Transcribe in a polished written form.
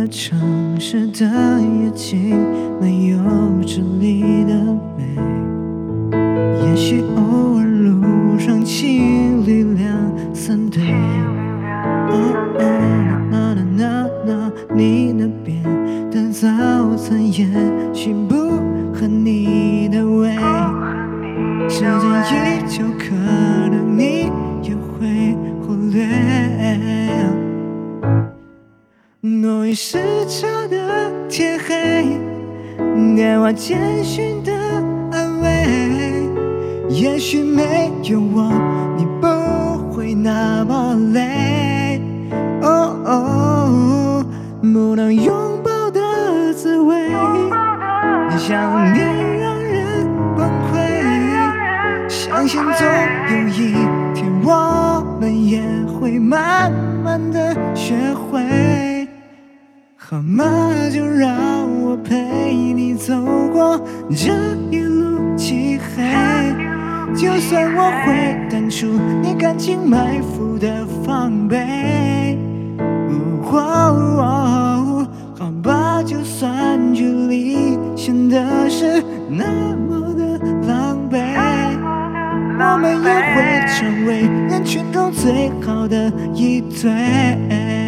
了城市的夜景，没有这里的美。也许偶尔路上情侣两三对。你那边的早餐也许不合你的胃，时间一久，可能你也会忽略。诺语时差的天黑，电话简讯的安慰，也许没有我，你不会那么累。不能拥抱的滋味，想念让人崩溃。相信总有一天，我们也会慢慢的学会。好吗？就让我陪你走过这一路漆黑。就算我会淡出你感情埋伏的防备。好吧，就算距离显得是那么的狼狈，我们也会成为人群中最好的一对。